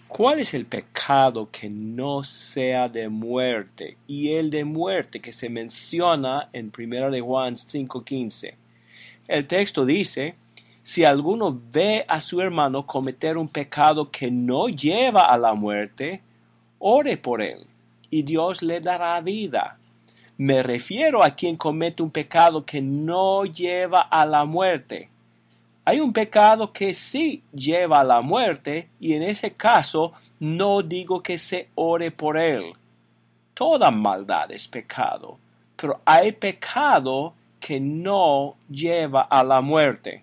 ¿Cuál es el pecado que no sea de muerte? Y el de muerte que se menciona en 1 de Juan 5:15. El texto dice, si alguno ve a su hermano cometer un pecado que no lleva a la muerte, ore por él, y Dios le dará vida. Me refiero a quien comete un pecado que no lleva a la muerte. Hay un pecado que sí lleva a la muerte, y en ese caso no digo que se ore por él. Toda maldad es pecado, pero hay pecado que no lleva a la muerte.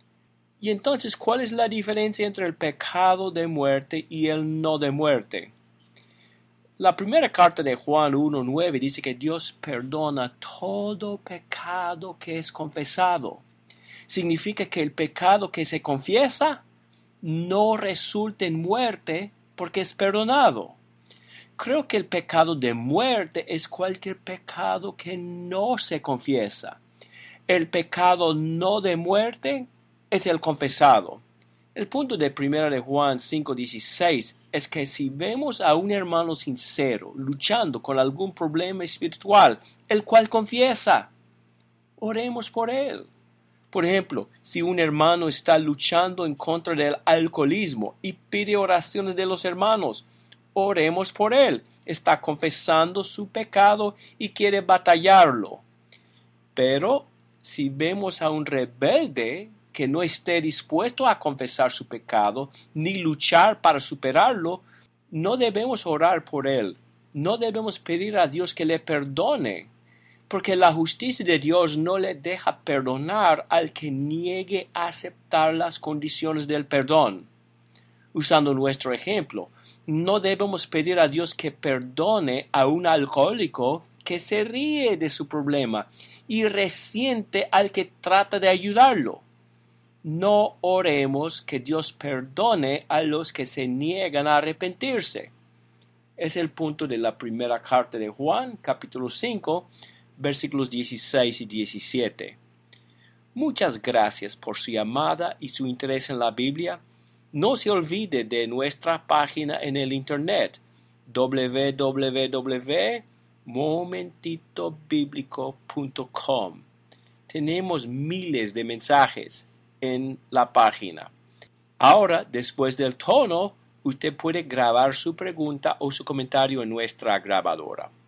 Y entonces, ¿cuál es la diferencia entre el pecado de muerte y el no de muerte? La primera carta de Juan 1:9 dice que Dios perdona todo pecado que es confesado. Significa que el pecado que se confiesa no resulta en muerte porque es perdonado. Creo que el pecado de muerte es cualquier pecado que no se confiesa. El pecado no de muerte es el confesado. El punto de 1 de Juan 5:16 es que si vemos a un hermano sincero luchando con algún problema espiritual, el cual confiesa, oremos por él. Por ejemplo, si un hermano está luchando en contra del alcoholismo y pide oraciones de los hermanos, oremos por él. Está confesando su pecado y quiere batallarlo. Pero si vemos a un rebelde que no esté dispuesto a confesar su pecado ni luchar para superarlo, no debemos orar por él. No debemos pedir a Dios que le perdone, porque la justicia de Dios no le deja perdonar al que niegue a aceptar las condiciones del perdón. Usando nuestro ejemplo, no debemos pedir a Dios que perdone a un alcohólico que se ríe de su problema y resiente al que trata de ayudarlo. No oremos que Dios perdone a los que se niegan a arrepentirse. Es el punto de la primera carta de Juan, capítulo 5, versículos 16 y 17. Muchas gracias por su llamada y su interés en la Biblia. No se olvide de nuestra página en el internet www.momentitobiblico.com. Tenemos miles de mensajes en la página. Ahora, después del tono, usted puede grabar su pregunta o su comentario en nuestra grabadora.